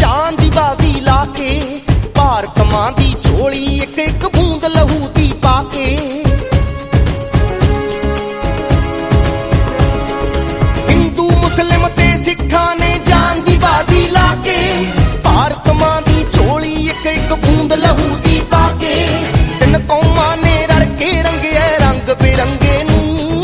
जान दी बाजी लाके, भार कमां दी झोली एक एक बूंद लहू दी पाके। हिंदू मुस्लिम ते सिखां ने जान दी बाजी लाके, भार कमां दी झोली एक एक बूंद लहू दी पाके। तिन कौमां ने रल के रंगे रंग बिरंगे नूं,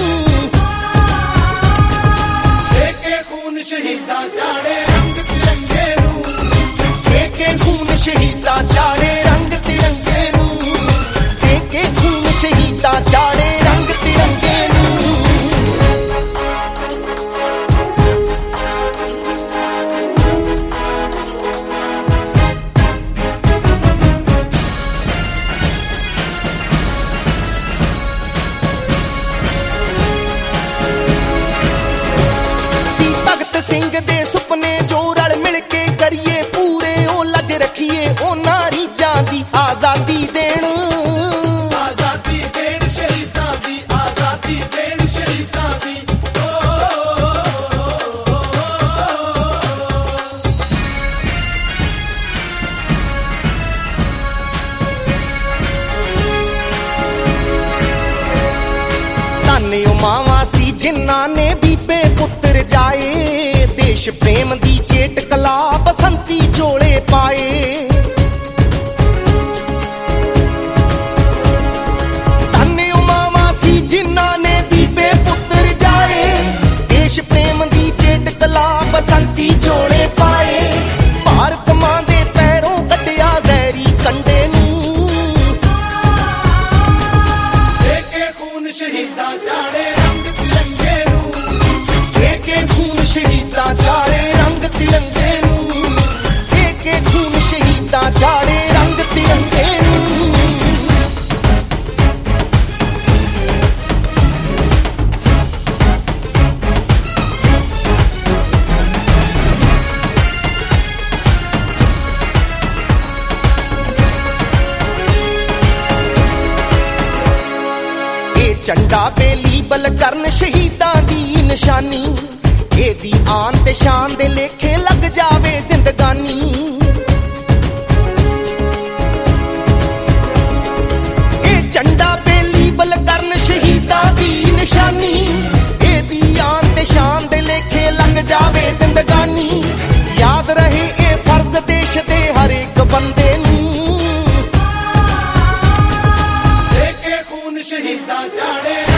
लेके खून शहीदां चाड़े रंग तिरंगे नूं, लेके खून शहीदां चाड़े रंग तिरंगे नूं, लेके खून शहीदां चाड़े रंग तिरंगे नूं। सी भगत सिंह दे सुपने जो रल मिल के करिए पूरे, ओ लज रखिए ओ रीझां दी आजादी देण। आजादी देण शहीदां दी, आजादी देण शहीदां दी। धन्य ओ मावां सी जिन्हां ने बीबे पुत्तर जाए, देश प्रेम दी चेट कला बसंती चोले पाए। धन्य ओ मावां सी जिन्हां ने बीबे पुत्तर जाए, देश प्रेम दी चेट कला बसंती चोले पाए। भारत मां दे पैरों कटिया जहरी कंडे नूं, लेके खून शहीदां चाड़े रंग तिरंगे नूं, लेके खून शहीदां चाड़े रंग तिरंगे नूं, लेके खून शहीदां चाड़े रंग तिरंगे नूं। झंडा बेली बल करन शहीदां दी निशानी, एदी आन ते शान दे लेखे लग जावे जिंदगानी। ए झंडा बेली बल करन शहीदां दी निशानी, एदी आन ते शान दे लेखे लग जावे जिंदगानी। याद रहे ए फर्ज देश दे हर एक बंदे नूं, लेके खून शहीदां चाड़े